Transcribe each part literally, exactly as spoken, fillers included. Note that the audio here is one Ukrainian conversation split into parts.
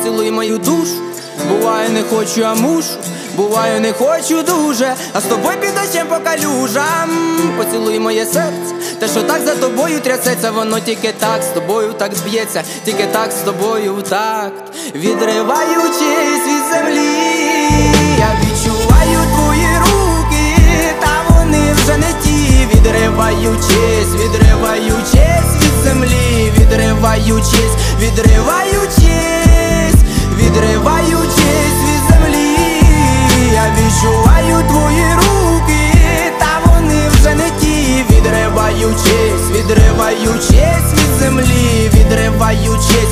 поцілуй мою душу. Буває не хочу, а мушу, буваю не хочу дуже, а з тобою під дощем по калюжам. Поцілуй моє серце, те, що так за тобою трясеться, воно тільки так з тобою так б'ється, тільки так з тобою в такт. Відриваючись від землі, я відчуваю твої руки, та вони вже не ті. Відриваючись, відриваючись від землі, відриваючись, відриваючись, відриваючись від землі, я відчуваю твої руки, та вони вже не ті. Відриваючись, відриваючись від землі, відриваючись,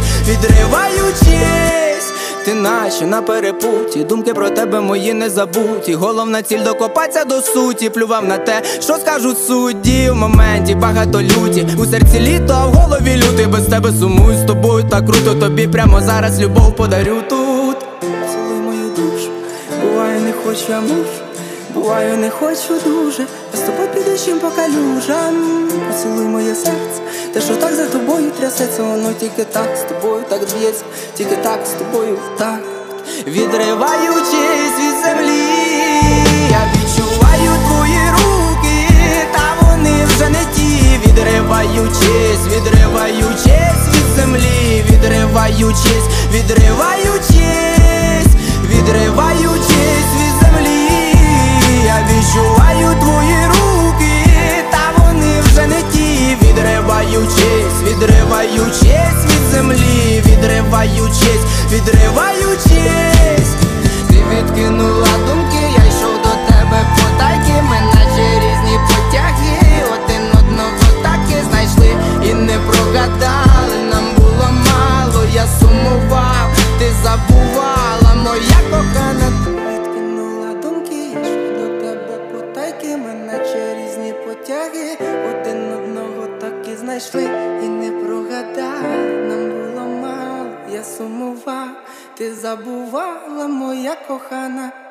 відриваючись. Ти наче на перепуті, думки про тебе мої не забуті. Головна ціль докопатися до суті, плював на те, що скажуть судді. В моменті багато люті, у серці літо, а в голові лютий. Без тебе сумую, з тобою так круто, тобі прямо зараз любов подарю тут. Поцілуй мою душу, буваю не хочу, а мушу, буваю не хочу дуже, а з тобою під дощем по калюжам. Поцілуй моє серце, те, що так за тобою трясеться, воно тільки так з тобою так б'ється, тільки так з тобою в такт. Відриваючись від землі, я відчуваю твої руки, та вони вже не ті. Відриваючись, відриваючись від землі, відриваючись, відриваючись, відриваючись від землі, я відчуваю твої руки, та вони вже не ті. Відриваючись, відриваючись від землі, відриваючись, відриваючись. Ти відкинула думки, я йшов до тебе потайки. Ми наче різні потяги, один одного так і знайшли і не прогадали. Нам було мало, я сумував, ти забувала, моя кохана. Ти відкинула думки, я йшов до тебе потайки. Ми наче різні потяги, один одного так і знайшли і не прогадали. Нам було мало, я сумував, ти забувала, моя кохана.